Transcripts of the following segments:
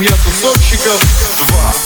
Семья тусовщиков 2.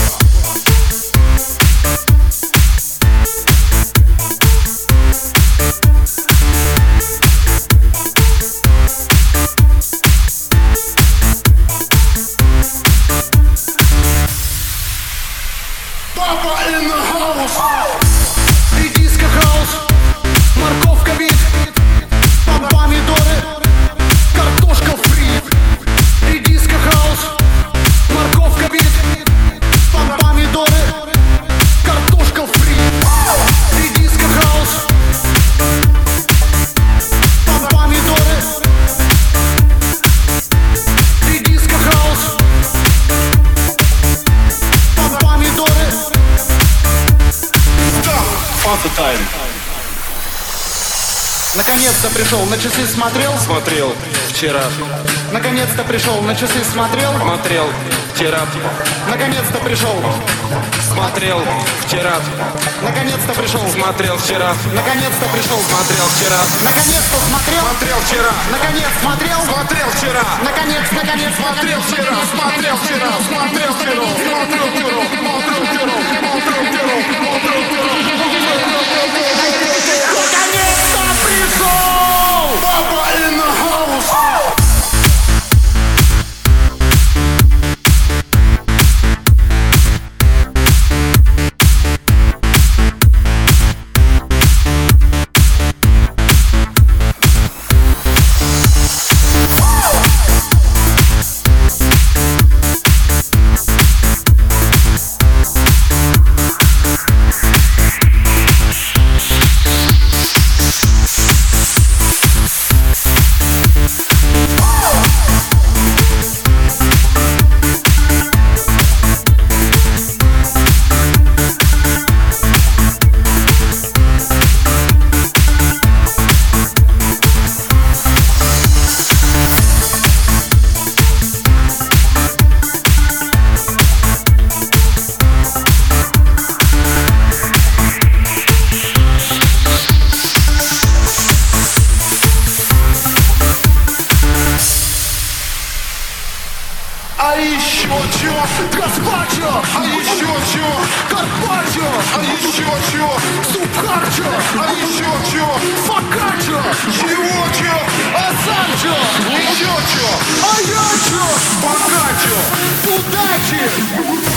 Папа in the house. Редиска хаус, морковка вид, помидоры, картошка фри. Редиска хаус, морковка вид, помидоры, картошка фри. Редиска хаус, помидоры. Редиска хаус, помидоры. Фанта тайм. Наконец-то пришел, на часы смотрел? Смотрел вчера. Наконец-то пришел, на часы смотрел? Смотрел вчера. Наконец-то пришел. Смотрел вчера. Наконец-то пришел. Смотрел вчера. Наконец-то пришел. Смотрел вчера. Наконец-то смотрел. Смотрел вчера. Наконец смотрел. Смотрел вчера. Наконец Смотрел вчера. Смотрел вчера. Смотрел вчера. Смотрел вчера. Смотрел вчера. Смотрел вчера. Наконец-то пришел. Папа in the house. А еще чё? Гаспачо! А еще чего? Карпаччо! А еще чего? Субхарчо! А еще чего? Фокаччо! Чего чего? Асанчо! Еще чего? А я чё? Пока чего? Удачи!